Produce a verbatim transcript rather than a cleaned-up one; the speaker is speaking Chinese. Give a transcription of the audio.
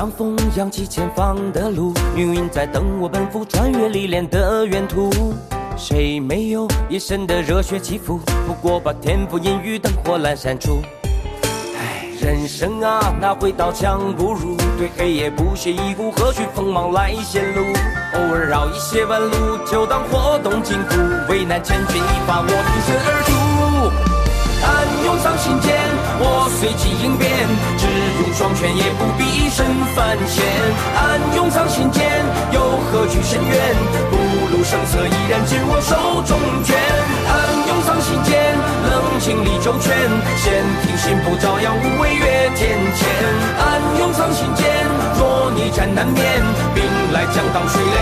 让风扬起前方的路，命运在等我奔赴穿越历练的远途。谁没有一身的热血起伏？不过把天赋阴雨灯火阑珊处。唉，人生啊，哪会刀枪不入？对黑夜不屑一顾，何须锋芒来显露？偶尔绕一些弯路，就当活动筋骨。为难千钧一发，我挺身而出。暗涌上心间，我随机应变，只用双拳也不必身犯险。暗涌上心间，又何惧深渊？不露声色，依然紧握手中拳。暗涌上心间，冷静理周全，先听心不照样无畏越天堑。暗涌上心间，若逆战难免，兵来将挡，水来